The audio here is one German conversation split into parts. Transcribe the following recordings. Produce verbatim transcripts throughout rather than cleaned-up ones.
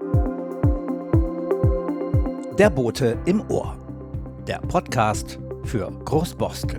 Der Bote im Ohr. Der Podcast für Großborstel.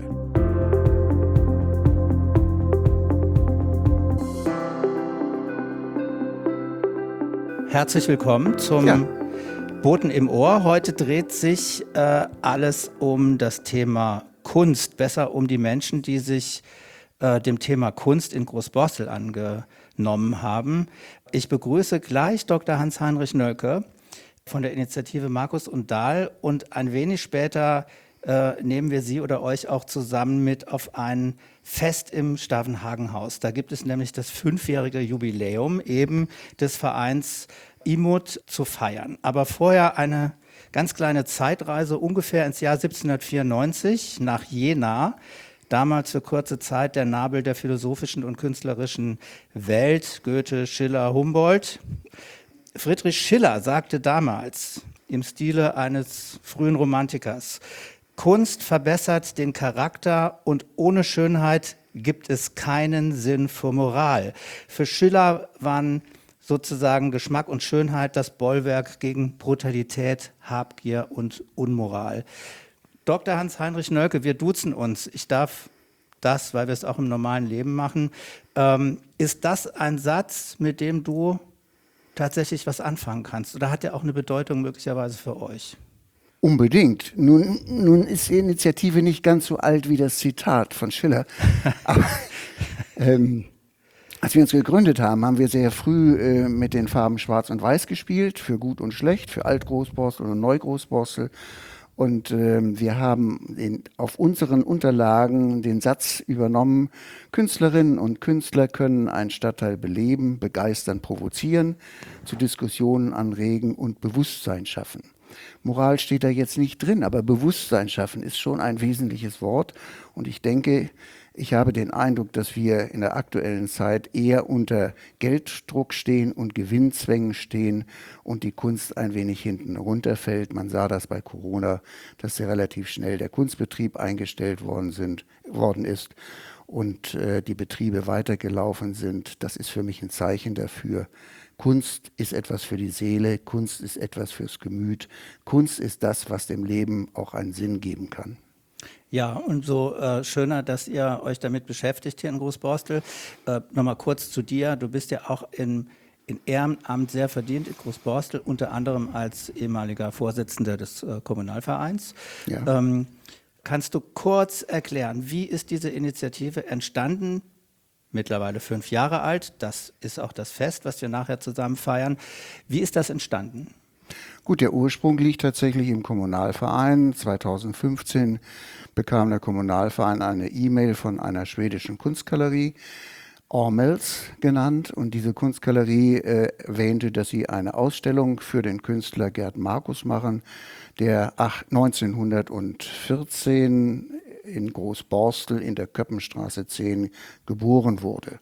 Herzlich willkommen zum ja. Boten im Ohr. Heute dreht sich äh, alles um das Thema Kunst, besser um die Menschen, die sich äh, dem Thema Kunst in Großborstel angenommen haben. Ich begrüße gleich Doktor Hans-Heinrich Nölke von der Initiative Markus und Dahl, und ein wenig später äh, nehmen wir Sie oder euch auch zusammen mit auf ein Fest im Stavenhagen-Haus. Da gibt es nämlich das fünfjährige Jubiläum eben des Vereins I M U T zu feiern. Aber vorher eine ganz kleine Zeitreise ungefähr ins Jahr siebzehnhundertvierundneunzig nach Jena. Damals für kurze Zeit der Nabel der philosophischen und künstlerischen Welt, Goethe, Schiller, Humboldt. Friedrich Schiller sagte damals im Stile eines frühen Romantikers: Kunst verbessert den Charakter und ohne Schönheit gibt es keinen Sinn für Moral. Für Schiller waren sozusagen Geschmack und Schönheit das Bollwerk gegen Brutalität, Habgier und Unmoral. Doktor Hans-Heinrich Nölke, wir duzen uns. Ich darf das, weil wir es auch im normalen Leben machen. Ähm, ist das ein Satz, mit dem du tatsächlich was anfangen kannst? Oder hat der auch eine Bedeutung möglicherweise für euch? Unbedingt. Nun, nun ist die Initiative nicht ganz so alt wie das Zitat von Schiller. Aber ähm, als wir uns gegründet haben, haben wir sehr früh äh, mit den Farben Schwarz und Weiß gespielt, für Gut und Schlecht, für Alt-Großborstel und Neu-Großborstel. Und ähm, wir haben den, auf unseren Unterlagen den Satz übernommen: Künstlerinnen und Künstler können einen Stadtteil beleben, begeistern, provozieren, zu Diskussionen anregen und Bewusstsein schaffen. Moral steht da jetzt nicht drin, aber Bewusstsein schaffen ist schon ein wesentliches Wort. Und ich denke, ich habe den Eindruck, dass wir in der aktuellen Zeit eher unter Gelddruck stehen und Gewinnzwängen stehen und die Kunst ein wenig hinten runterfällt. Man sah das bei Corona, dass sehr relativ schnell der Kunstbetrieb eingestellt worden, sind, worden ist und äh, die Betriebe weitergelaufen sind. Das ist für mich ein Zeichen dafür. Kunst ist etwas für die Seele, Kunst ist etwas fürs Gemüt. Kunst ist das, was dem Leben auch einen Sinn geben kann. Ja, und so äh, schöner, dass ihr euch damit beschäftigt hier in Großborstel. Äh, Nochmal kurz zu dir. Du bist ja auch in, in Ehrenamt sehr verdient in Großborstel, unter anderem als ehemaliger Vorsitzender des äh, Kommunalvereins. Ja. Ähm, kannst du kurz erklären, wie ist diese Initiative entstanden? Mittlerweile fünf Jahre alt. Das ist auch das Fest, was wir nachher zusammen feiern. Wie ist das entstanden? Gut, der Ursprung liegt tatsächlich im Kommunalverein. zweitausendfünfzehn bekam der Kommunalverein eine E-Mail von einer schwedischen Kunstgalerie, Ormels genannt. Und diese Kunstgalerie äh, erwähnte, dass sie eine Ausstellung für den Künstler Gerd Markus machen, der neunzehnhundertvierzehn in Großborstel in der Köppenstraße zehn geboren wurde.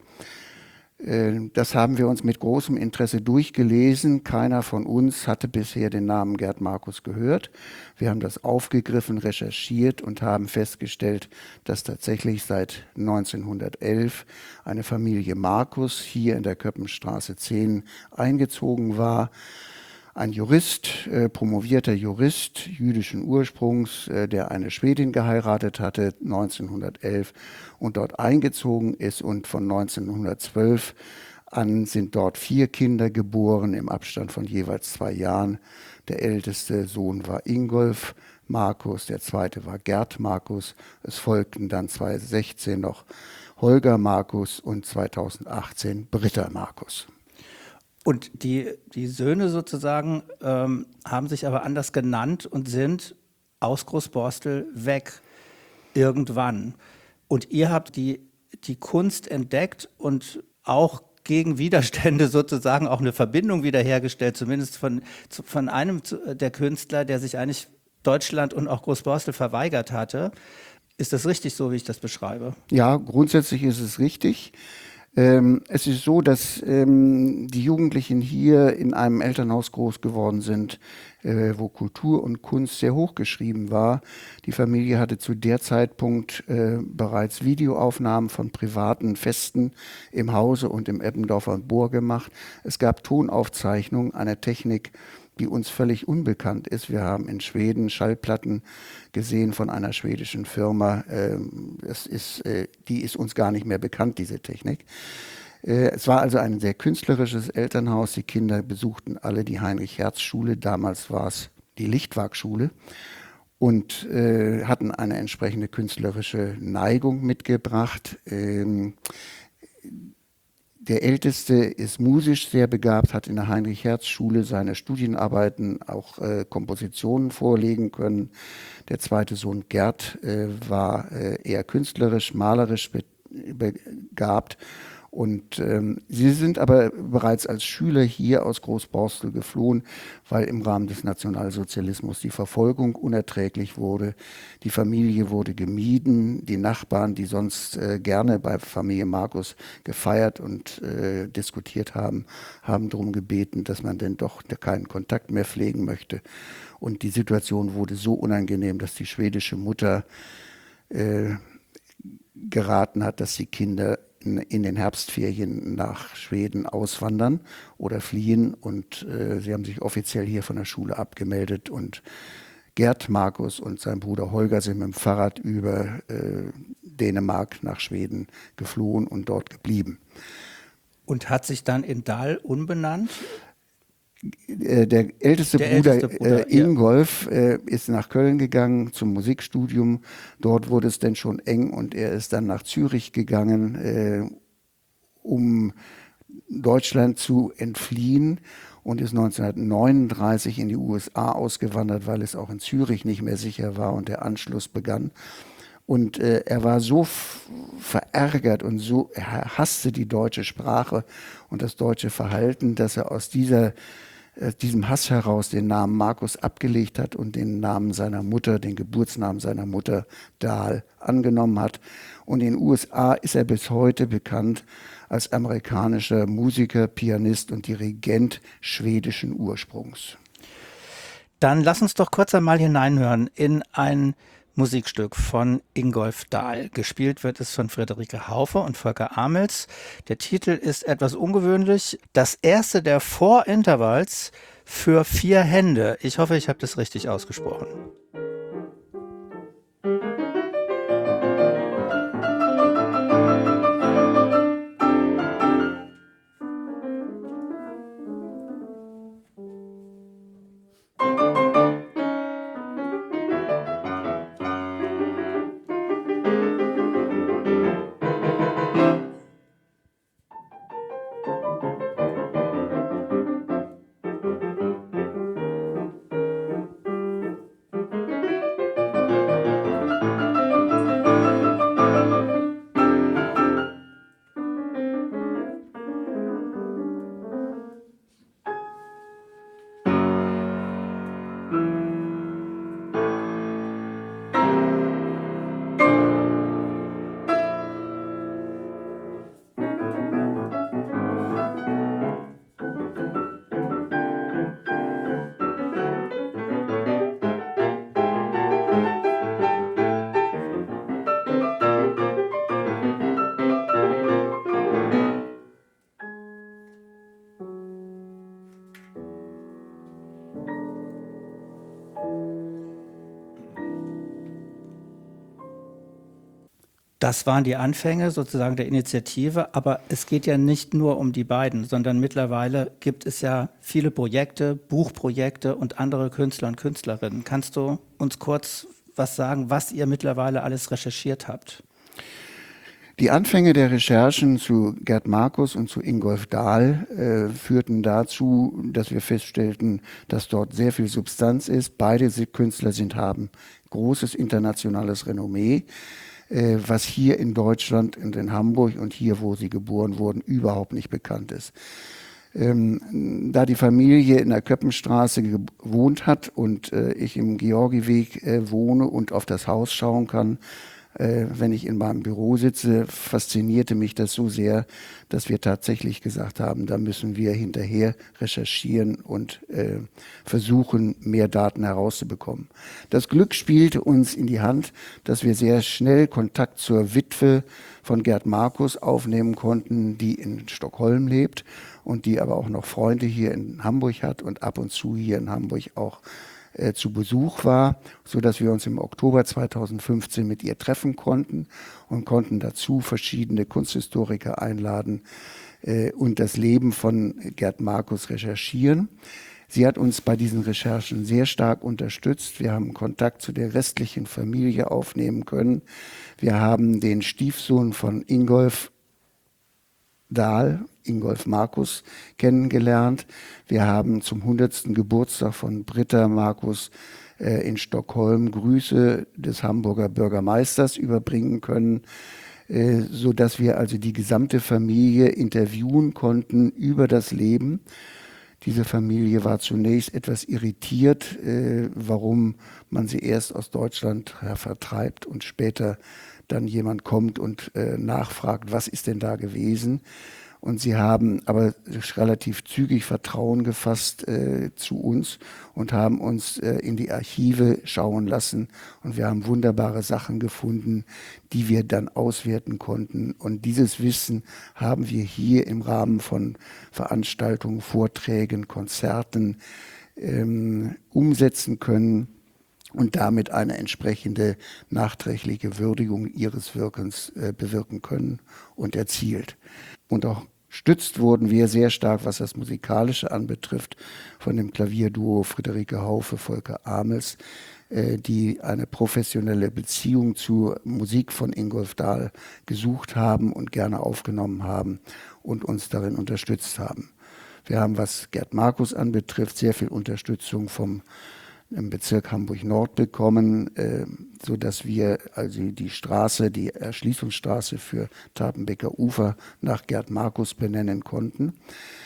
Das haben wir uns mit großem Interesse durchgelesen. Keiner von uns hatte bisher den Namen Gerd Markus gehört. Wir haben das aufgegriffen, recherchiert und haben festgestellt, dass tatsächlich seit neunzehnhundertelf eine Familie Markus hier in der Köppenstraße zehn eingezogen war. Ein Jurist, äh, promovierter Jurist jüdischen Ursprungs, äh, der eine Schwedin geheiratet hatte neunzehnhundertelf und dort eingezogen ist, und von neunzehnhundertzwölf an sind dort vier Kinder geboren im Abstand von jeweils zwei Jahren. Der älteste Sohn war Ingolf Markus, der zweite war Gerd Markus. Es folgten dann zweitausendsechzehn noch Holger Markus und zweitausendachtzehn Britta Markus. Und die, die Söhne sozusagen ähm, haben sich aber anders genannt und sind aus Großborstel weg irgendwann. Und ihr habt die, die Kunst entdeckt und auch gegen Widerstände sozusagen auch eine Verbindung wiederhergestellt, zumindest von, von einem der Künstler, der sich eigentlich Deutschland und auch Großborstel verweigert hatte. Ist das richtig so, wie ich das beschreibe? Ja, grundsätzlich ist es richtig. Ähm, es ist so, dass ähm, die Jugendlichen hier in einem Elternhaus groß geworden sind, äh, wo Kultur und Kunst sehr hoch geschrieben war. Die Familie hatte zu der Zeitpunkt äh, bereits Videoaufnahmen von privaten Festen im Hause und im Eppendorfer Bohr gemacht. Es gab Tonaufzeichnungen einer Technik, die uns völlig unbekannt ist. Wir haben in Schweden Schallplatten gesehen von einer schwedischen Firma. Ähm, das ist, äh, die ist uns gar nicht mehr bekannt, diese Technik. Äh, es war also ein sehr künstlerisches Elternhaus. Die Kinder besuchten alle die Heinrich-Hertz-Schule. Damals war es die Lichtwag-Schule. Und äh, hatten eine entsprechende künstlerische Neigung mitgebracht. Ähm, Der Älteste ist musisch sehr begabt, hat in der Heinrich-Hertz-Schule seine Studienarbeiten, auch äh, Kompositionen vorlegen können. Der zweite Sohn Gerd äh, war äh, eher künstlerisch, malerisch be begabt. Und ähm, sie sind aber bereits als Schüler hier aus Großborstel geflohen, weil im Rahmen des Nationalsozialismus die Verfolgung unerträglich wurde. Die Familie wurde gemieden. Die Nachbarn, die sonst äh, gerne bei Familie Markus gefeiert und äh, diskutiert haben, haben darum gebeten, dass man denn doch keinen Kontakt mehr pflegen möchte. Und die Situation wurde so unangenehm, dass die schwedische Mutter äh, geraten hat, dass die Kinder in den Herbstferien nach Schweden auswandern oder fliehen. Und äh, sie haben sich offiziell hier von der Schule abgemeldet. Und Gerd Markus und sein Bruder Holger sind mit dem Fahrrad über äh, Dänemark nach Schweden geflohen und dort geblieben. Und hat sich dann in Dahl umbenannt? Der älteste Der Bruder, älteste Bruder, äh, Ingolf äh, ist nach Köln gegangen zum Musikstudium. Dort wurde es dann schon eng und er ist dann nach Zürich gegangen, äh, um Deutschland zu entfliehen und ist neunzehnhundertneununddreißig in die U S A ausgewandert, weil es auch in Zürich nicht mehr sicher war und der Anschluss begann. Und äh, er war so verärgert und so, er hasste die deutsche Sprache und das deutsche Verhalten, dass er aus dieser aus diesem Hass heraus den Namen Markus abgelegt hat und den Namen seiner Mutter, den Geburtsnamen seiner Mutter Dahl angenommen hat. Und in den U S A ist er bis heute bekannt als amerikanischer Musiker, Pianist und Dirigent schwedischen Ursprungs. Dann lass uns doch kurz einmal hineinhören in ein Musikstück von Ingolf Dahl. Gespielt wird es von Friederike Haufe und Volker Amels. Der Titel ist etwas ungewöhnlich. Das erste der Vorintervalls für vier Hände. Ich hoffe, ich habe das richtig ausgesprochen. Das waren die Anfänge sozusagen der Initiative, aber es geht ja nicht nur um die beiden, sondern mittlerweile gibt es ja viele Projekte, Buchprojekte und andere Künstler und Künstlerinnen. Kannst du uns kurz was sagen, was ihr mittlerweile alles recherchiert habt? Die Anfänge der Recherchen zu Gerd Markus und zu Ingolf Dahl äh, führten dazu, dass wir feststellten, dass dort sehr viel Substanz ist. Beide Künstler sind, haben großes internationales Renommee, äh, was hier in Deutschland und in Hamburg und hier, wo sie geboren wurden, überhaupt nicht bekannt ist. Ähm, da die Familie in der Köppenstraße gewohnt hat und äh, ich im Georgiweg äh, wohne und auf das Haus schauen kann, Äh, wenn ich in meinem Büro sitze, faszinierte mich das so sehr, dass wir tatsächlich gesagt haben, da müssen wir hinterher recherchieren und äh, versuchen, mehr Daten herauszubekommen. Das Glück spielte uns in die Hand, dass wir sehr schnell Kontakt zur Witwe von Gerd Markus aufnehmen konnten, die in Stockholm lebt und die aber auch noch Freunde hier in Hamburg hat und ab und zu hier in Hamburg auch äh, zu Besuch war, so dass wir uns im Oktober zweitausendfünfzehn mit ihr treffen konnten und konnten dazu verschiedene Kunsthistoriker einladen äh, und das Leben von Gerd Markus recherchieren. Sie hat uns bei diesen Recherchen sehr stark unterstützt. Wir haben Kontakt zu der restlichen Familie aufnehmen können. Wir haben den Stiefsohn von Ingolf Dahl, Ingolf Markus, kennengelernt. Wir haben zum hundertsten Geburtstag von Britta Markus äh, in Stockholm Grüße des Hamburger Bürgermeisters überbringen können, äh, sodass wir also die gesamte Familie interviewen konnten über das Leben. Diese Familie war zunächst etwas irritiert, äh, warum man sie erst aus Deutschland ja, vertreibt und später dann jemand kommt und äh, nachfragt, was ist denn da gewesen. Und sie haben aber relativ zügig Vertrauen gefasst äh, zu uns und haben uns äh, in die Archive schauen lassen. Und wir haben wunderbare Sachen gefunden, die wir dann auswerten konnten. Und dieses Wissen haben wir hier im Rahmen von Veranstaltungen, Vorträgen, Konzerten ähm, umsetzen können und damit eine entsprechende nachträgliche Würdigung ihres Wirkens äh, bewirken können und erzielt. Und auch stützt wurden wir sehr stark, was das Musikalische anbetrifft, von dem Klavierduo Friederike Haufe, Volker Amels, äh, die eine professionelle Beziehung zur Musik von Ingolf Dahl gesucht haben und gerne aufgenommen haben und uns darin unterstützt haben. Wir haben, was Gerd Markus anbetrifft, sehr viel Unterstützung vom im Bezirk Hamburg-Nord bekommen, äh, sodass wir also die Straße, die Erschließungsstraße für Tapenbecker Ufer nach Gerd Markus benennen konnten.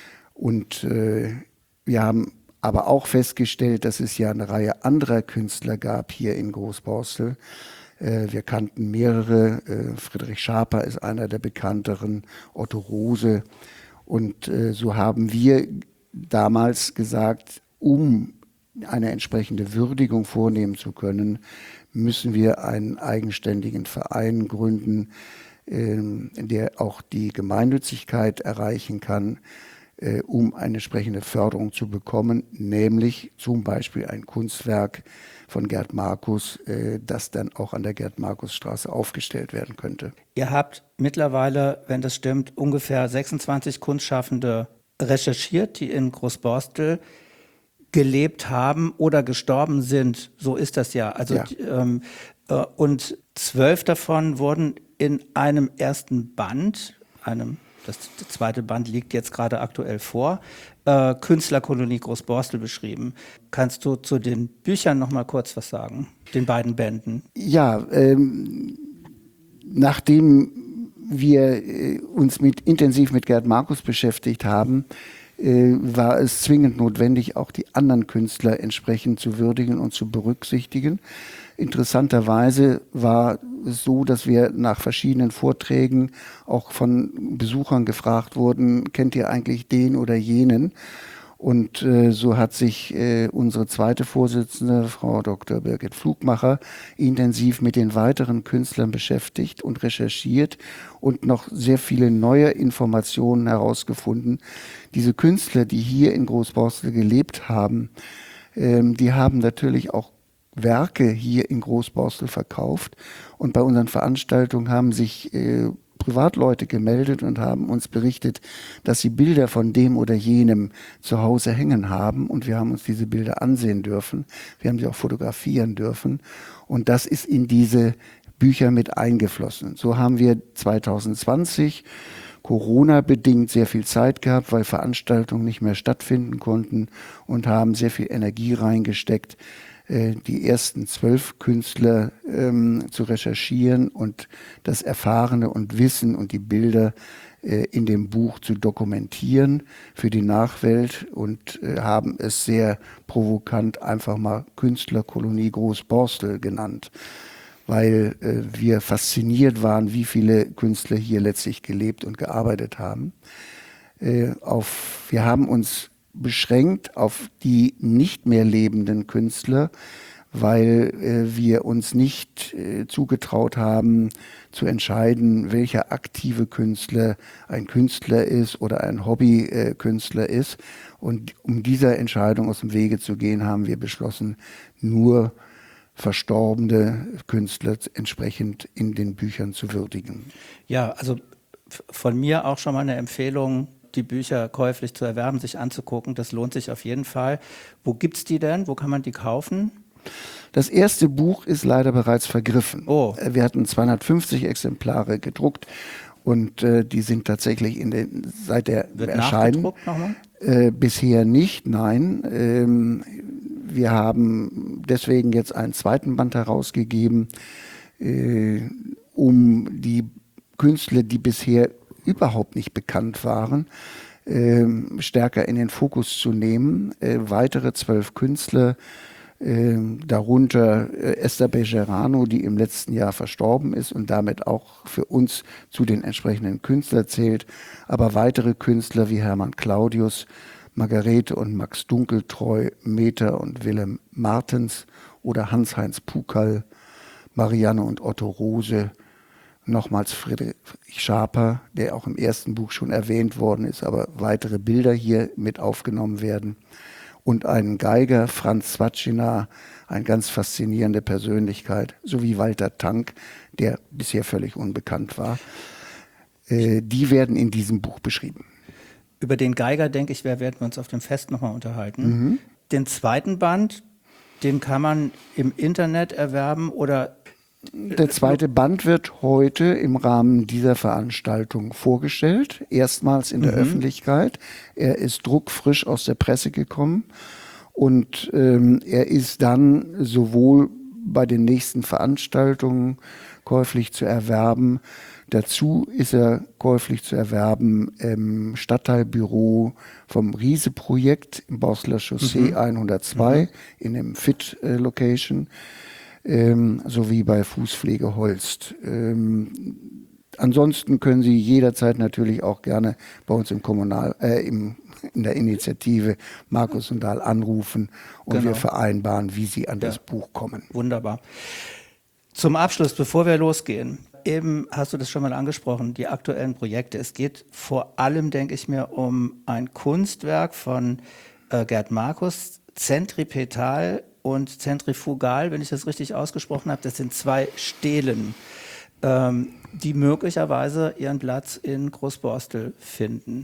Und äh, wir haben aber auch festgestellt, dass es ja eine Reihe anderer Künstler gab hier in Großborstel. Äh, wir kannten mehrere, äh, Friedrich Schaper ist einer der bekannteren, Otto Rose. Und äh, so haben wir damals gesagt, um eine entsprechende Würdigung vornehmen zu können, müssen wir einen eigenständigen Verein gründen, ähm, der auch die Gemeinnützigkeit erreichen kann, äh, um eine entsprechende Förderung zu bekommen, nämlich zum Beispiel ein Kunstwerk von Gerd Markus, äh, das dann auch an der Gerd-Markus-Straße aufgestellt werden könnte. Ihr habt mittlerweile, wenn das stimmt, ungefähr sechsundzwanzig Kunstschaffende recherchiert, die in Großborstel gelebt haben oder gestorben sind. So ist das ja. Also ja. Ähm, äh, und zwölf davon wurden in einem ersten Band, einem, das zweite Band liegt jetzt gerade aktuell vor, äh, Künstlerkolonie Großborstel beschrieben. Kannst du zu den Büchern noch mal kurz was sagen, den beiden Bänden? Ja, ähm, nachdem wir äh, uns mit, intensiv mit Gerd Markus beschäftigt haben, war es zwingend notwendig, auch die anderen Künstler entsprechend zu würdigen und zu berücksichtigen. Interessanterweise war es so, dass wir nach verschiedenen Vorträgen auch von Besuchern gefragt wurden, kennt ihr eigentlich den oder jenen? Und äh, so hat sich äh, unsere zweite Vorsitzende, Frau Doktor Birgit Flugmacher, intensiv mit den weiteren Künstlern beschäftigt und recherchiert und noch sehr viele neue Informationen herausgefunden. Diese Künstler, die hier in Großborstel gelebt haben, ähm, die haben natürlich auch Werke hier in Großborstel verkauft. Und bei unseren Veranstaltungen haben sich äh, Privatleute gemeldet und haben uns berichtet, dass sie Bilder von dem oder jenem zu Hause hängen haben. Und wir haben uns diese Bilder ansehen dürfen. Wir haben sie auch fotografieren dürfen. Und das ist in diese Bücher mit eingeflossen. So haben wir zweitausendzwanzig Corona-bedingt sehr viel Zeit gehabt, weil Veranstaltungen nicht mehr stattfinden konnten und haben sehr viel Energie reingesteckt, die ersten zwölf Künstler ähm, zu recherchieren und das Erfahrene und Wissen und die Bilder äh, in dem Buch zu dokumentieren für die Nachwelt und äh, haben es sehr provokant einfach mal Künstlerkolonie Großborstel genannt, weil äh, wir fasziniert waren, wie viele Künstler hier letztlich gelebt und gearbeitet haben. Äh, auf, wir haben uns beschränkt auf die nicht mehr lebenden Künstler, weil äh, wir uns nicht äh, zugetraut haben, zu entscheiden, welcher aktive Künstler ein Künstler ist oder ein Hobbykünstler äh, ist. Und um dieser Entscheidung aus dem Wege zu gehen, haben wir beschlossen, nur verstorbene Künstler entsprechend in den Büchern zu würdigen. Ja, also von mir auch schon mal eine Empfehlung, die Bücher käuflich zu erwerben, sich anzugucken. Das lohnt sich auf jeden Fall. Wo gibt's die denn? Wo kann man die kaufen? Das erste Buch ist leider bereits vergriffen. Oh. Wir hatten zweihundertfünfzig Exemplare gedruckt und äh, die sind tatsächlich in den, seit der Wird Erscheinen nachgedruckt nochmal? Äh, bisher nicht, nein. Ähm, wir haben deswegen jetzt einen zweiten Band herausgegeben, äh, um die Künstler, die bisher überhaupt nicht bekannt waren, äh, stärker in den Fokus zu nehmen. Äh, weitere zwölf Künstler, äh, darunter äh, Esther Bejerano, die im letzten Jahr verstorben ist und damit auch für uns zu den entsprechenden Künstlern zählt, aber weitere Künstler wie Hermann Claudius, Margarete und Max Dunkeltreu, Meta und Willem Martens oder Hans-Heinz Pukal, Marianne und Otto Rose, nochmals Friedrich Schaper, der auch im ersten Buch schon erwähnt worden ist, aber weitere Bilder hier mit aufgenommen werden. Und einen Geiger, Franz Swatschina, eine ganz faszinierende Persönlichkeit, sowie Walter Tank, der bisher völlig unbekannt war. Äh, die werden in diesem Buch beschrieben. Über den Geiger, denke ich, werden wir uns auf dem Fest nochmal unterhalten. Mhm. Den zweiten Band, den kann man im Internet erwerben oder... Der zweite Band wird heute im Rahmen dieser Veranstaltung vorgestellt, erstmals in der Mhm. Öffentlichkeit. Er ist druckfrisch aus der Presse gekommen und ähm, er ist dann sowohl bei den nächsten Veranstaltungen käuflich zu erwerben. Dazu ist er käuflich zu erwerben im Stadtteilbüro vom Riese-Projekt im Basler Chaussee Mhm. hundertzwei Mhm. in dem Fit-Location. Ähm, sowie bei Fußpflege Holst. Ähm, ansonsten können Sie jederzeit natürlich auch gerne bei uns im Kommunal, äh, im, in der Initiative Markus und Dahl anrufen und Genau. wir vereinbaren, wie Sie an Ja. das Buch kommen. Wunderbar. Zum Abschluss, bevor wir losgehen, eben hast du das schon mal angesprochen, die aktuellen Projekte. Es geht vor allem, denke ich mir, um ein Kunstwerk von äh, Gerd Markus, Zentripetal und Zentrifugal, wenn ich das richtig ausgesprochen habe. Das sind zwei Stelen, ähm, die möglicherweise ihren Platz in Großborstel finden.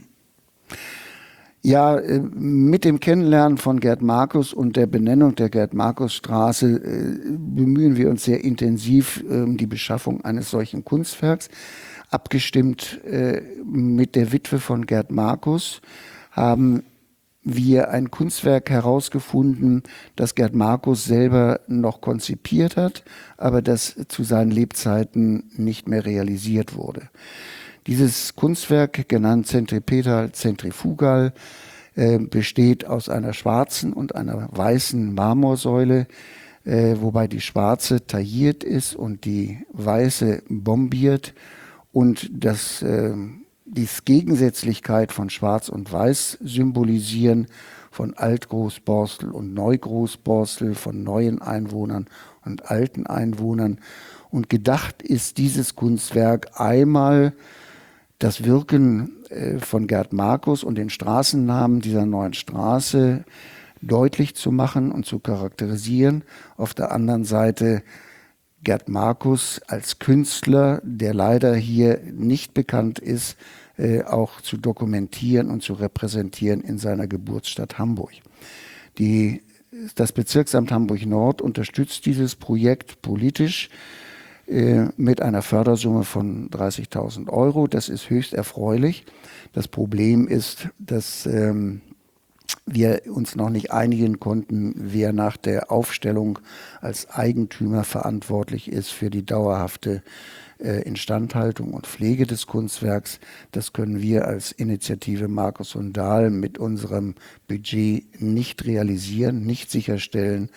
Ja, äh, mit dem Kennenlernen von Gerd Markus und der Benennung der Gerd-Markus-Straße äh, bemühen wir uns sehr intensiv um äh, die Beschaffung eines solchen Kunstwerks. Abgestimmt äh, mit der Witwe von Gerd Markus haben wir ein Kunstwerk herausgefunden, das Gerd Markus selber noch konzipiert hat, aber das zu seinen Lebzeiten nicht mehr realisiert wurde. Dieses Kunstwerk, genannt Zentripetal Zentrifugal, äh, besteht aus einer schwarzen und einer weißen Marmorsäule, äh, wobei die schwarze tailliert ist und die weiße bombiert und das äh, die Gegensätzlichkeit von Schwarz und Weiß symbolisieren, von Alt-Großborstel und Neu-Großborstel, von neuen Einwohnern und alten Einwohnern. Und gedacht ist dieses Kunstwerk einmal das Wirken äh, von Gerd Markus und den Straßennamen dieser neuen Straße deutlich zu machen und zu charakterisieren. Auf der anderen Seite Gerd Markus als Künstler, der leider hier nicht bekannt ist, äh, auch zu dokumentieren und zu repräsentieren in seiner Geburtsstadt Hamburg. Die, das Bezirksamt Hamburg-Nord unterstützt dieses Projekt politisch äh, mit einer Fördersumme von dreißigtausend Euro. Das ist höchst erfreulich. Das Problem ist, dass ähm, wir uns noch nicht einigen konnten, wer nach der Aufstellung als Eigentümer verantwortlich ist für die dauerhafte äh, Instandhaltung und Pflege des Kunstwerks. Das können wir als Initiative Markus und Dahl mit unserem Budget nicht realisieren, nicht sicherstellen.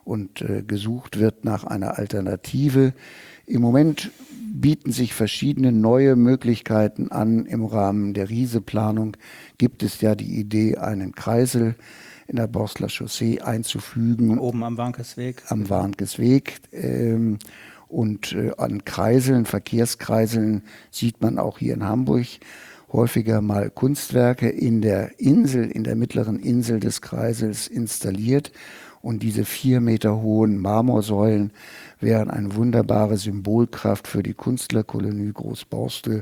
und äh, gesucht wird nach einer Alternative. Im Moment bieten sich verschiedene neue Möglichkeiten an. Im Rahmen der Riese-Planung gibt es ja die Idee, einen Kreisel in der Borstler Chaussee einzufügen. Oben am Warnkesweg. Am Warnkesweg. Ähm, und äh, an Kreiseln, Verkehrskreiseln sieht man auch hier in Hamburg häufiger mal Kunstwerke in der Insel, in der mittleren Insel des Kreisels installiert. Und diese vier Meter hohen Marmorsäulen wären eine wunderbare Symbolkraft für die Künstlerkolonie Großborstel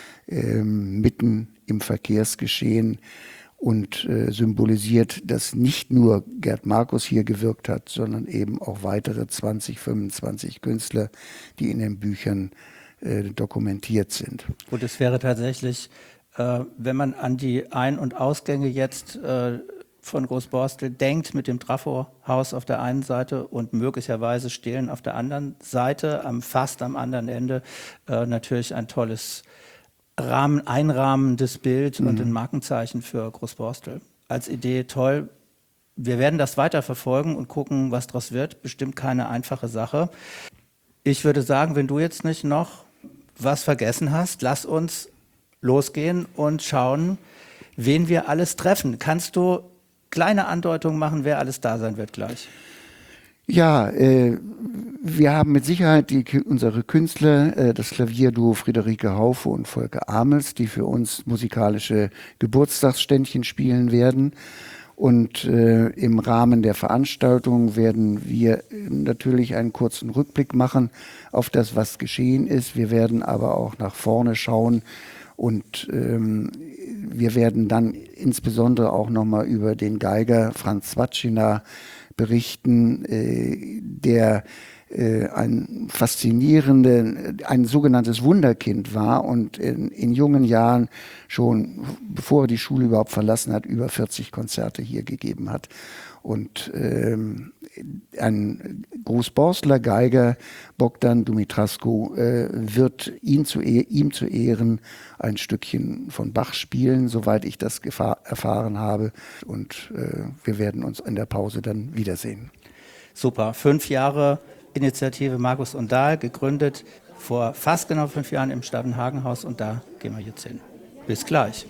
ähm, mitten im Verkehrsgeschehen und äh, symbolisiert, dass nicht nur Gerd Markus hier gewirkt hat, sondern eben auch weitere zwanzig, fünfundzwanzig Künstler, die in den Büchern äh, dokumentiert sind. Und es wäre tatsächlich, äh, wenn man an die Ein- und Ausgänge jetzt äh, von Großborstel denkt, mit dem Trafo-Haus auf der einen Seite und möglicherweise Stehlen auf der anderen Seite, am fast am anderen Ende, äh, natürlich ein tolles Rahmen, einrahmendes Bild mhm. und ein Markenzeichen für Großborstel. Als Idee toll. Wir werden das weiter verfolgen und gucken, was daraus wird. Bestimmt keine einfache Sache. Ich würde sagen, wenn du jetzt nicht noch was vergessen hast, lass uns losgehen und schauen, wen wir alles treffen. Kannst du kleine Andeutungen machen, wer alles da sein wird gleich? Ja, äh, wir haben mit Sicherheit die, unsere Künstler, äh, das Klavierduo Friederike Haufe und Volker Amels, die für uns musikalische Geburtstagsständchen spielen werden. Und äh, im Rahmen der Veranstaltung werden wir natürlich einen kurzen Rückblick machen auf das, was geschehen ist. Wir werden aber auch nach vorne schauen und ähm, wir werden dann insbesondere auch nochmal über den Geiger Franz Swatschina berichten, äh, der äh, ein faszinierende, ein sogenanntes Wunderkind war und in, in jungen Jahren schon, bevor er die Schule überhaupt verlassen hat, über vierzig Konzerte hier gegeben hat. Und ähm, ein Großborstler Geiger, Bogdan Dumitrascu, äh, wird ihn zu e- ihm zu Ehren ein Stückchen von Bach spielen, soweit ich das gefahr- erfahren habe. Und äh, wir werden uns in der Pause dann wiedersehen. Super. Fünf Jahre Initiative Markus und Dahl, gegründet vor fast genau fünf Jahren im Stavenhagenhaus. Und da gehen wir jetzt hin. Bis gleich.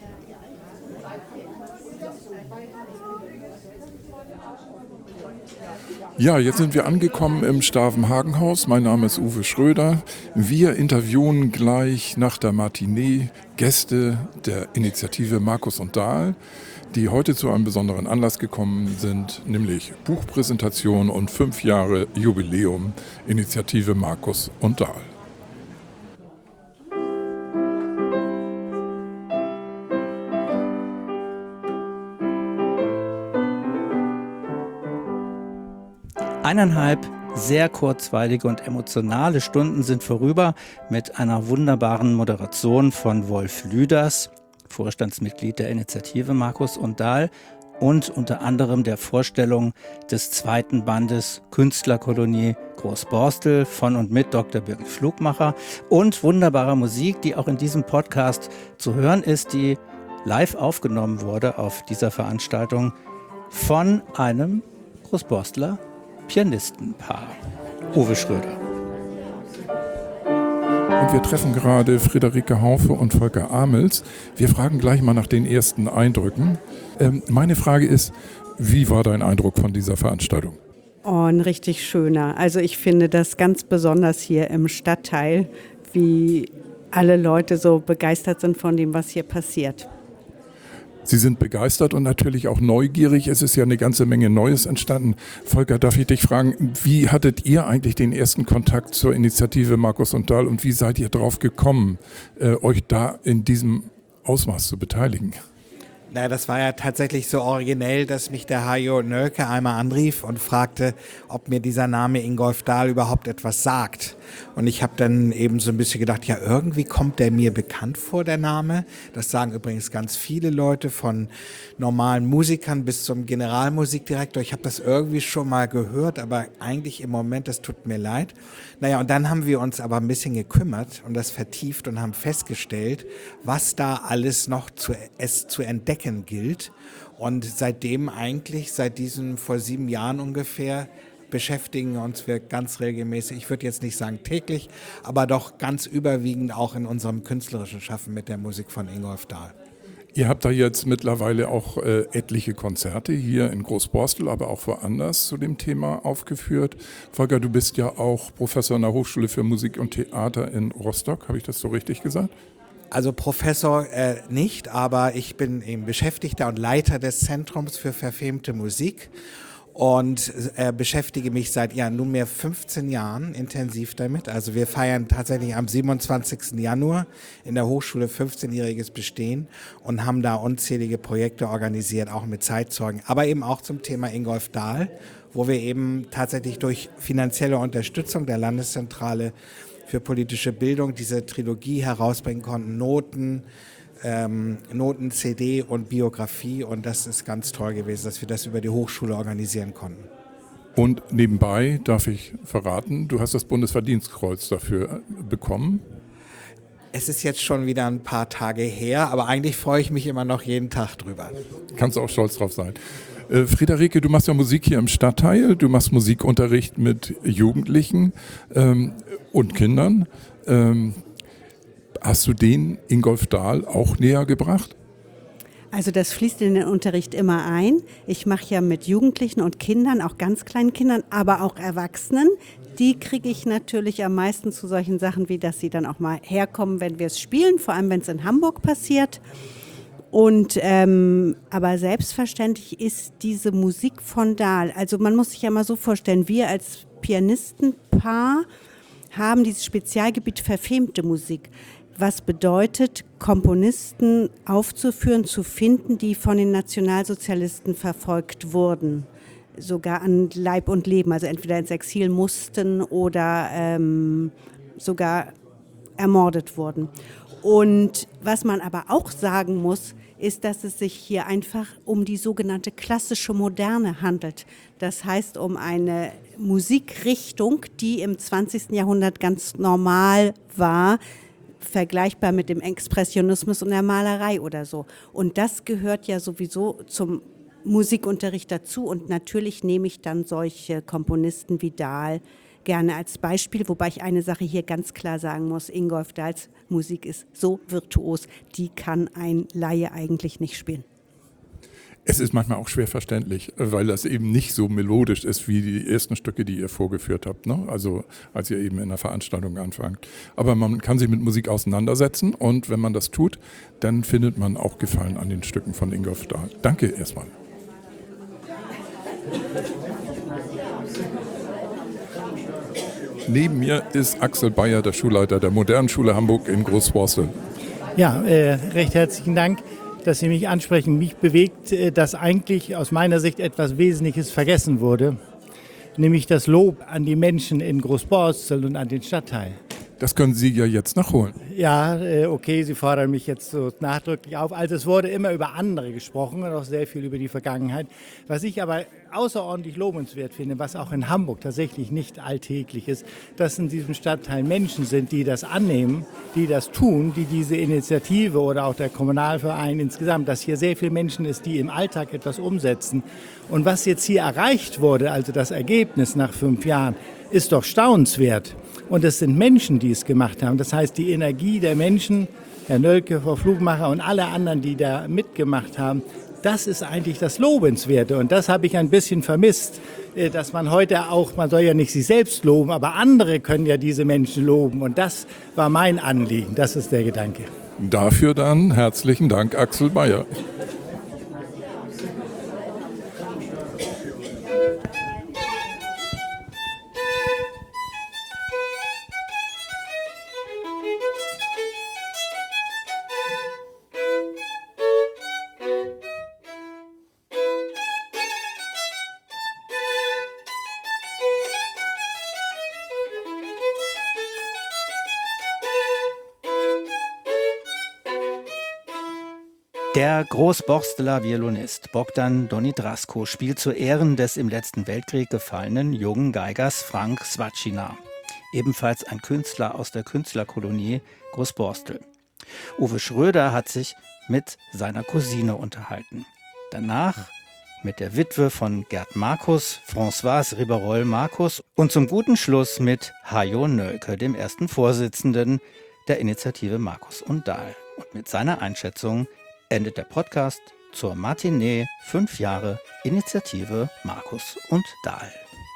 Ja, jetzt sind wir angekommen im Stavenhagenhaus. Mein Name ist Uwe Schröder. Wir interviewen gleich nach der Matinee Gäste der Initiative Markus und Dahl, die heute zu einem besonderen Anlass gekommen sind, nämlich Buchpräsentation und fünf Jahre Jubiläum Initiative Markus und Dahl. Eineinhalb sehr kurzweilige und emotionale Stunden sind vorüber mit einer wunderbaren Moderation von Wolf Lüders, Vorstandsmitglied der Initiative Markus und Dahl, und unter anderem der Vorstellung des zweiten Bandes Künstlerkolonie Großborstel von und mit Doktor Birgit Flugmacher und wunderbarer Musik, die auch in diesem Podcast zu hören ist, die live aufgenommen wurde auf dieser Veranstaltung von einem Großborstler Pianistenpaar. Uwe Schröder. Und wir treffen gerade Friederike Haufe und Volker Amels. Wir fragen gleich mal nach den ersten Eindrücken. Ähm, meine Frage ist, wie war dein Eindruck von dieser Veranstaltung? Oh, ein richtig schöner. Also ich finde das ganz besonders hier im Stadtteil, wie alle Leute so begeistert sind von dem, was hier passiert. Sie sind begeistert und natürlich auch neugierig. Es ist ja eine ganze Menge Neues entstanden. Volker, darf ich dich fragen, wie hattet ihr eigentlich den ersten Kontakt zur Initiative Markus und Dahl und wie seid ihr drauf gekommen, äh, euch da in diesem Ausmaß zu beteiligen? Na, das war ja tatsächlich so originell, dass mich der Hajo Nölke einmal anrief und fragte, ob mir dieser Name Ingolf Dahl überhaupt etwas sagt. Und ich habe dann eben so ein bisschen gedacht, ja, irgendwie kommt der mir bekannt vor, der Name. Das sagen übrigens ganz viele Leute, von normalen Musikern bis zum Generalmusikdirektor. Ich habe das irgendwie schon mal gehört, aber eigentlich im Moment, das tut mir leid. Naja, und dann haben wir uns aber ein bisschen gekümmert und das vertieft und haben festgestellt, was da alles noch zu, es zu entdecken gilt. Und seitdem eigentlich, seit diesem vor sieben Jahren ungefähr, beschäftigen uns wir ganz regelmäßig, ich würde jetzt nicht sagen täglich, aber doch ganz überwiegend auch in unserem künstlerischen Schaffen mit der Musik von Ingolf Dahl. Ihr habt da jetzt mittlerweile auch äh, etliche Konzerte hier in Großborstel, aber auch woanders zu dem Thema aufgeführt. Volker, du bist ja auch Professor an der Hochschule für Musik und Theater in Rostock, habe ich das so richtig gesagt? Also Professor äh, nicht, aber ich bin eben Beschäftigter und Leiter des Zentrums für verfilmte Musik und äh, beschäftige mich seit ja, nunmehr fünfzehn Jahren intensiv damit. Also wir feiern tatsächlich am siebenundzwanzigsten Januar in der Hochschule fünfzehnjähriges Bestehen und haben da unzählige Projekte organisiert, auch mit Zeitzeugen, aber eben auch zum Thema Ingolf Dahl, wo wir eben tatsächlich durch finanzielle Unterstützung der Landeszentrale für politische Bildung diese Trilogie herausbringen konnten, Noten, ähm, Noten, C D und Biografie, und das ist ganz toll gewesen, dass wir das über die Hochschule organisieren konnten. Und nebenbei darf ich verraten, du hast das Bundesverdienstkreuz dafür bekommen. Es ist jetzt schon wieder ein paar Tage her, aber eigentlich freue ich mich immer noch jeden Tag drüber. Kannst du auch stolz drauf sein. Äh, Friederike, du machst ja Musik hier im Stadtteil, du machst Musikunterricht mit Jugendlichen ähm, und Kindern. Ähm, hast du den Ingolf Dahl auch näher gebracht? Also das fließt in den Unterricht immer ein. Ich mache ja mit Jugendlichen und Kindern, auch ganz kleinen Kindern, aber auch Erwachsenen. Die kriege ich natürlich am meisten zu solchen Sachen, wie dass sie dann auch mal herkommen, wenn wir es spielen, vor allem wenn es in Hamburg passiert. Und ähm, aber selbstverständlich ist diese Musik von Dahl, also man muss sich ja mal so vorstellen, wir als Pianistenpaar haben dieses Spezialgebiet verfilmte Musik. Was bedeutet, Komponisten aufzuführen, zu finden, die von den Nationalsozialisten verfolgt wurden, sogar an Leib und Leben, also entweder ins Exil mussten oder ähm, sogar ermordet wurden. Und was man aber auch sagen muss, ist, dass es sich hier einfach um die sogenannte klassische Moderne handelt. Das heißt, um eine Musikrichtung, die im zwanzigsten Jahrhundert ganz normal war, vergleichbar mit dem Expressionismus und der Malerei oder so. Und das gehört ja sowieso zum Musikunterricht dazu. Und natürlich nehme ich dann solche Komponisten wie Dahl gerne als Beispiel, wobei ich eine Sache hier ganz klar sagen muss, Ingolf Dahls Musik ist so virtuos, die kann ein Laie eigentlich nicht spielen. Es ist manchmal auch schwer verständlich, weil das eben nicht so melodisch ist wie die ersten Stücke, die ihr vorgeführt habt, ne? Also als ihr eben in der Veranstaltung anfangt. Aber man kann sich mit Musik auseinandersetzen und wenn man das tut, dann findet man auch Gefallen an den Stücken von Ingolf Dahl. Danke erstmal. Neben mir ist Axel Bayer, der Schulleiter der Modernen Schule Hamburg in Großborstel. Ja, äh, recht herzlichen Dank, dass Sie mich ansprechen. Mich bewegt, äh, dass eigentlich aus meiner Sicht etwas Wesentliches vergessen wurde, nämlich das Lob an die Menschen in Großborstel und an den Stadtteil. Das können Sie ja jetzt nachholen. Ja, äh, okay, Sie fordern mich jetzt so nachdrücklich auf. Also es wurde immer über andere gesprochen und auch sehr viel über die Vergangenheit. Was ich aber außerordentlich lobenswert finde, was auch in Hamburg tatsächlich nicht alltäglich ist, dass in diesem Stadtteil Menschen sind, die das annehmen, die das tun, die diese Initiative oder auch der Kommunalverein insgesamt, dass hier sehr viele Menschen ist, die im Alltag etwas umsetzen. Und was jetzt hier erreicht wurde, also das Ergebnis nach fünf Jahren, ist doch staunenswert. Und es sind Menschen, die es gemacht haben. Das heißt, die Energie der Menschen, Herr Nölke, Frau Flugmacher und alle anderen, die da mitgemacht haben, das ist eigentlich das Lobenswerte. Und das habe ich ein bisschen vermisst, dass man heute auch, man soll ja nicht sich selbst loben, aber andere können ja diese Menschen loben. Und das war mein Anliegen. Das ist der Gedanke. Dafür dann herzlichen Dank, Axel Bayer. Der Großborsteler Violinist Bogdan Donidrasco spielt zu Ehren des im letzten Weltkrieg gefallenen jungen Geigers Frank Svacina, ebenfalls ein Künstler aus der Künstlerkolonie Großborstel. Uwe Schröder hat sich mit seiner Cousine unterhalten. Danach mit der Witwe von Gerd Markus, Françoise Riberol-Markus und zum guten Schluss mit Hajo Nölke, dem ersten Vorsitzenden der Initiative Markus und Dahl. Und mit seiner Einschätzung endet der Podcast zur Matinee fünf Jahre Initiative Markus und Dahl.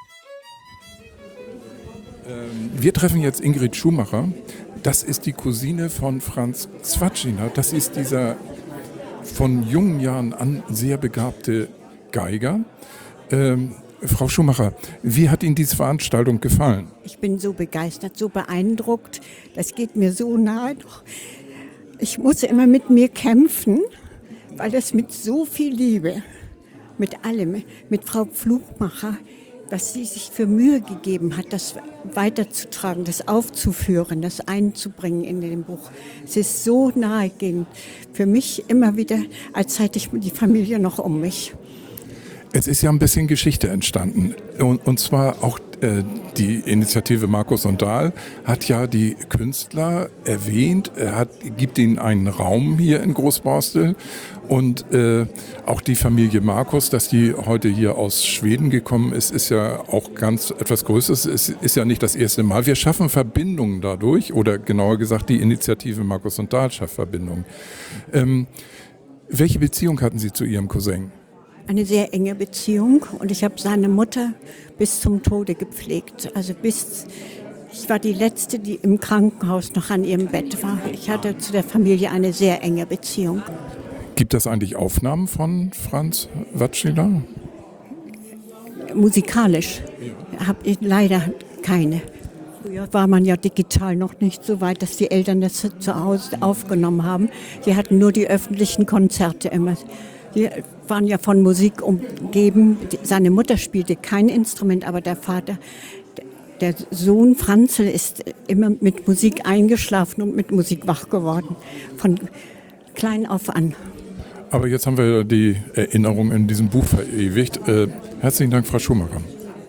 Wir treffen jetzt Ingrid Schumacher. Das ist die Cousine von Franz Zwatschina. Das ist dieser von jungen Jahren an sehr begabte Geiger. Ähm, Frau Schumacher, wie hat Ihnen diese Veranstaltung gefallen? Ich bin so begeistert, so beeindruckt. Das geht mir so nahe. Ich muss immer mit mir kämpfen, weil das mit so viel Liebe, mit allem, mit Frau Pflugmacher, was sie sich für Mühe gegeben hat, das weiterzutragen, das aufzuführen, das einzubringen in dem Buch. Es ist so nahegehend. Für mich immer wieder, als hätte ich die Familie noch um mich. Es ist ja ein bisschen Geschichte entstanden. Und, und zwar auch äh, die Initiative Markus und Dahl hat ja die Künstler erwähnt, er hat, gibt ihnen einen Raum hier in Großborstel. Und äh, auch die Familie Markus, dass die heute hier aus Schweden gekommen ist, ist ja auch ganz etwas Größeres. Es ist ja nicht das erste Mal. Wir schaffen Verbindungen dadurch, oder genauer gesagt, die Initiative Markus und Dahl schafft Verbindungen. Ähm, welche Beziehung hatten Sie zu Ihrem Cousin? Eine sehr enge Beziehung, und ich habe seine Mutter bis zum Tode gepflegt. Also bis, ich war die Letzte, die im Krankenhaus noch an ihrem Bett war. Ich hatte zu der Familie eine sehr enge Beziehung. Gibt es eigentlich Aufnahmen von Franz Zwatschina? Musikalisch habe ich leider keine. Früher war man ja digital noch nicht so weit, dass die Eltern das zu Hause aufgenommen haben. Sie hatten nur die öffentlichen Konzerte immer. Die waren ja von Musik umgeben. Seine Mutter spielte kein Instrument, aber der Vater, der Sohn Franzl, ist immer mit Musik eingeschlafen und mit Musik wach geworden. Von klein auf an. Aber jetzt haben wir die Erinnerung in diesem Buch verewigt. Äh, herzlichen Dank, Frau Schumacher.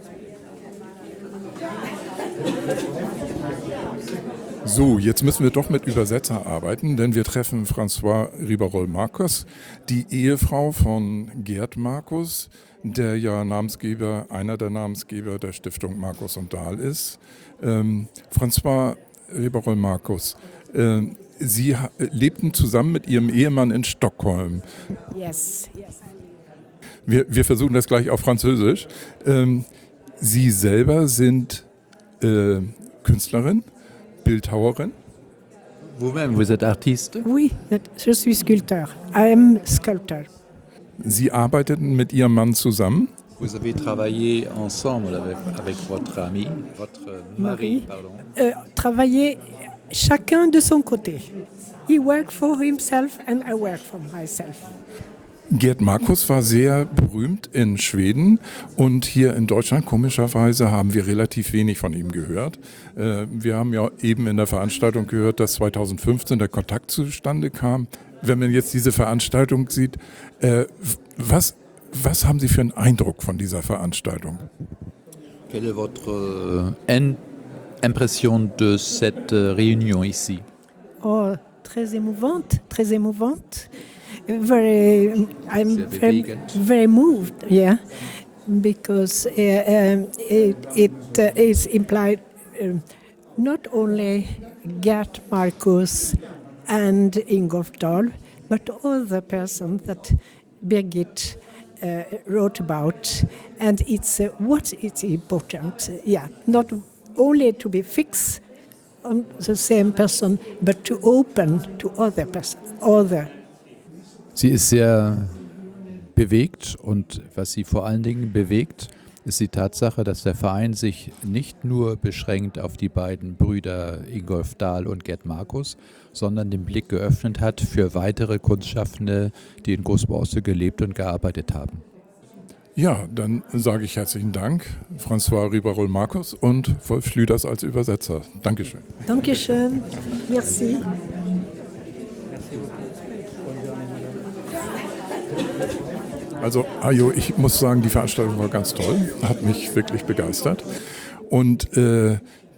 So, jetzt müssen wir doch mit Übersetzer arbeiten, denn wir treffen Françoise Riberol-Markus, die Ehefrau von Gerd Markus, der ja Namensgeber, einer der Namensgeber der Stiftung Markus und Dahl ist. Ähm, Françoise Riberol-Markus, äh, Sie ha- lebten zusammen mit Ihrem Ehemann in Stockholm. Yes, yes. Wir, wir versuchen das gleich auf Französisch. Ähm, Sie selber sind äh, Künstlerin, Bildhauerin. Vous-même, vous êtes artiste? Oui, je suis sculpteur. I am sculptor. Sie arbeiteten mit Ihrem Mann zusammen. Vous avez travaillé ensemble avec, avec votre ami, votre mari, pardon. Euh, travailler chacun de son côté. He worked for himself and I work for myself. Gerd Markus war sehr berühmt in Schweden und hier in Deutschland, komischerweise, haben wir relativ wenig von ihm gehört. Äh, wir haben ja eben in der Veranstaltung gehört, dass zweitausendfünfzehn der Kontakt zustande kam. Wenn man jetzt diese Veranstaltung sieht, äh, was, was haben Sie für einen Eindruck von dieser Veranstaltung? Quelle est votre euh, impression de cette euh, réunion ici? Oh, très émouvante, très émouvante. Very, I'm very, very moved, yeah, because uh, um, it, it uh, is implied uh, not only Gerd Markus and Ingolf Dahl, but other persons that Birgit uh, wrote about, and it's uh, what is important, yeah, not only to be fixed on the same person, but to open to other persons, other. Sie ist sehr bewegt und was sie vor allen Dingen bewegt, ist die Tatsache, dass der Verein sich nicht nur beschränkt auf die beiden Brüder Ingolf Dahl und Gerd Markus, sondern den Blick geöffnet hat für weitere Kunstschaffende, die in Großborstel gelebt und gearbeitet haben. Ja, dann sage ich herzlichen Dank, Françoise Riberol-Markus und Wolf Schlüters als Übersetzer. Dankeschön. Dankeschön. Merci. Also, Ajo, ich muss sagen, die Veranstaltung war ganz toll, hat mich wirklich begeistert. Und äh,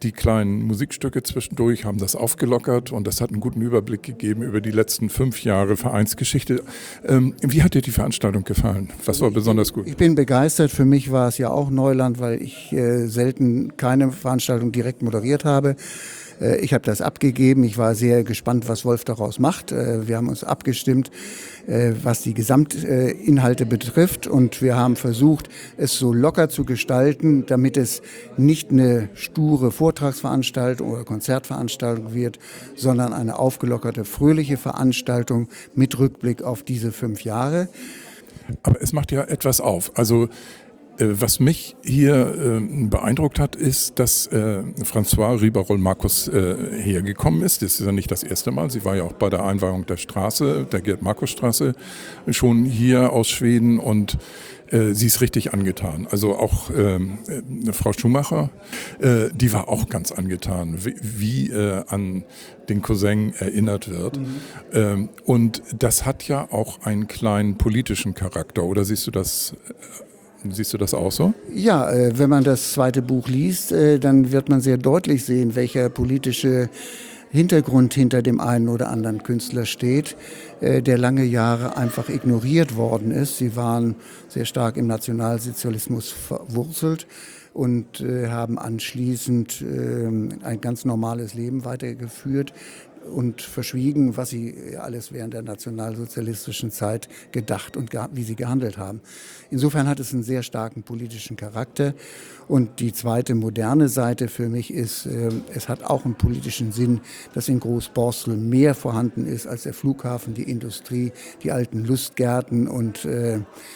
die kleinen Musikstücke zwischendurch haben das aufgelockert und das hat einen guten Überblick gegeben über die letzten fünf Jahre Vereinsgeschichte. Ähm, wie hat dir die Veranstaltung gefallen? Was war besonders gut? Ich bin begeistert. Für mich war es ja auch Neuland, weil ich äh, selten keine Veranstaltung direkt moderiert habe. Äh, ich habe das abgegeben. Ich war sehr gespannt, was Wolf daraus macht. Äh, wir haben uns abgestimmt, äh, was die Gesamtinhalte äh, betrifft. Und wir haben versucht, es so locker zu gestalten, damit es nicht eine sture Vortragsveranstaltung oder Konzertveranstaltung wird, sondern eine aufgelockerte, fröhliche Veranstaltung mit Rückblick auf diese fünf Jahre. Aber es macht ja etwas auf. Also äh, was mich hier äh, beeindruckt hat, ist, dass äh, Françoise Ribarol-Markus äh, hergekommen ist. Das ist ja nicht das erste Mal. Sie war ja auch bei der Einweihung der Straße, der Gerd-Markus-Straße, schon hier aus Schweden und äh, sie ist richtig angetan. Also auch ähm, äh, Frau Schumacher, äh, die war auch ganz angetan, wie, wie äh, an den Cousin erinnert wird. Mhm. Ähm, und das hat ja auch einen kleinen politischen Charakter. Oder siehst du das? Siehst du das auch so? Ja, äh, wenn man das zweite Buch liest, äh, dann wird man sehr deutlich sehen, welcher politische Hintergrund hinter dem einen oder anderen Künstler steht, äh, der lange Jahre einfach ignoriert worden ist. Sie waren sehr stark im Nationalsozialismus verwurzelt und äh, haben anschließend äh, ein ganz normales Leben weitergeführt und verschwiegen, was sie alles während der nationalsozialistischen Zeit gedacht und wie sie gehandelt haben. Insofern hat es einen sehr starken politischen Charakter. Und die zweite moderne Seite für mich ist, äh, es hat auch einen politischen Sinn, dass in Großborstel mehr vorhanden ist als der Flughafen, die Industrie, die alten Lustgärten und äh,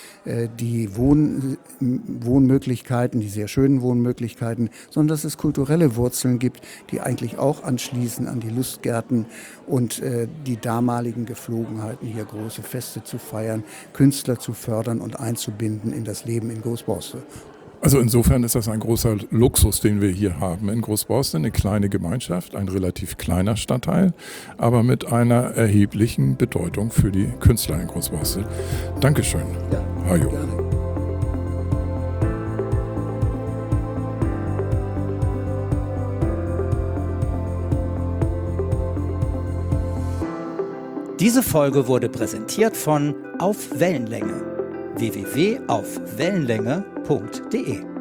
die Wohn- Wohnmöglichkeiten, die sehr schönen Wohnmöglichkeiten, sondern dass es kulturelle Wurzeln gibt, die eigentlich auch anschließen an die Lustgärten und äh, die damaligen Geflogenheiten, hier große Feste zu feiern, Künstler zu fördern und einzubinden in das Leben in Großborstel. Also insofern ist das ein großer Luxus, den wir hier haben in Großborstel, eine kleine Gemeinschaft, ein relativ kleiner Stadtteil, aber mit einer erheblichen Bedeutung für die Künstler in Großborstel. Dankeschön. Ja, Hajo. gerne. Diese Folge wurde präsentiert von Auf Wellenlänge. w w w punkt auf wellenlänge punkt de